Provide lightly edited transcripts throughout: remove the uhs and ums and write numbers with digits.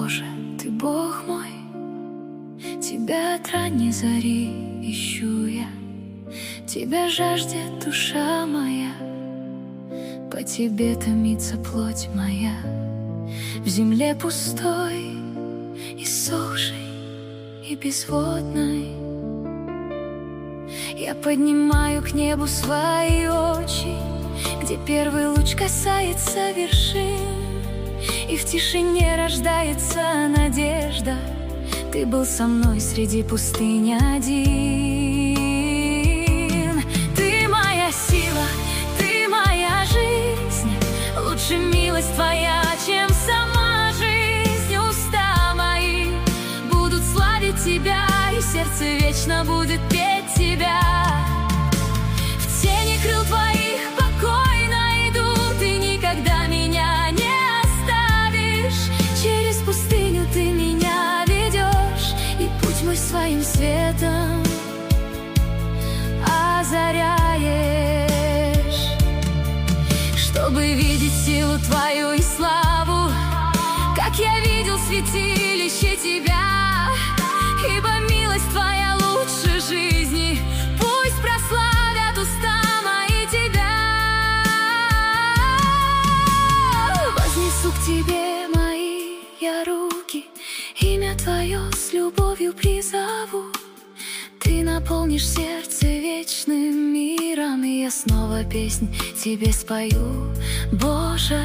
Боже, Ты Бог мой, Тебя от ранней зари ищу я, Тебя жаждет душа моя, по Тебе томится плоть моя. В земле пустой, иссохшей и безводной я поднимаю к небу свои очи, где первый луч касается вершин, и в тишине рождается надежда. Ты был со мной среди пустынь один. Ты моя сила, Ты моя жизнь, лучше милость Твоя, чем сама жизнь. Уста мои будут славить Тебя, и сердце вечно будет петь Тебя. В тени крыл Твоих покойно иду, Ты никогда меня не оставишь. Через пустыню Ты меня ведешь, и путь мой своим светом озаряешь. Чтобы видеть силу Твою и славу, как я видел святилище Тебя, ибо милость Твоя лучше жизни. Пусть прославят уста мои Тебя. Вознесу к Тебе мои я руки, имя Твое с любовью призову. Ты наполнишь сердце вечным миром, и я снова песнь Тебе спою, Боже.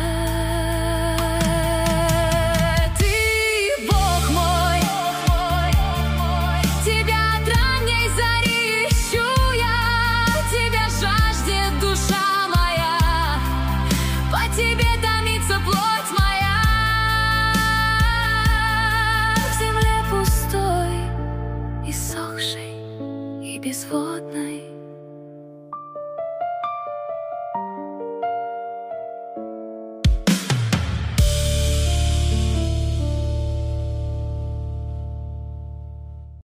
Тебе томится плоть моя. В земле пустой, иссохшей и безводной